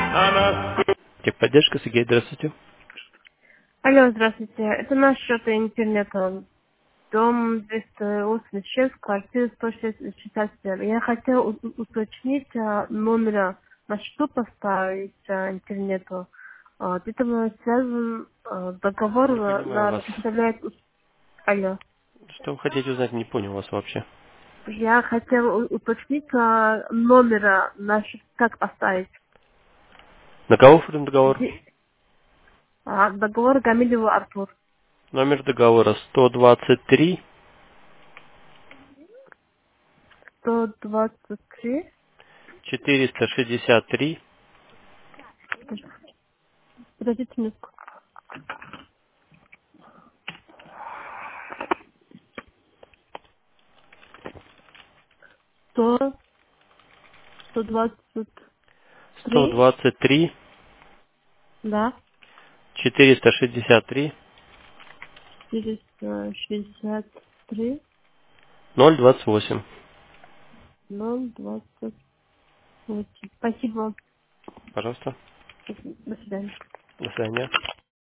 Техподдержка, Сергей, здравствуйте. Алло, здравствуйте. Это наш счет интернета. Дом 286, квартира 167. Я хотела уточнить номера на что поставить интернету. Это связан договор Не понимаю вас. представляет... Алло. Что вы хотите узнать? Не понял вас вообще. Я хотела уточнить номера наших, как поставить. На кого оформлен договор? Договор Гамилева Артур. Номер договора 123 123. 463 Подождите минутку. 100, 123, 123 да, 463 463, 028. 028. Спасибо. Пожалуйста. До свидания. До свидания.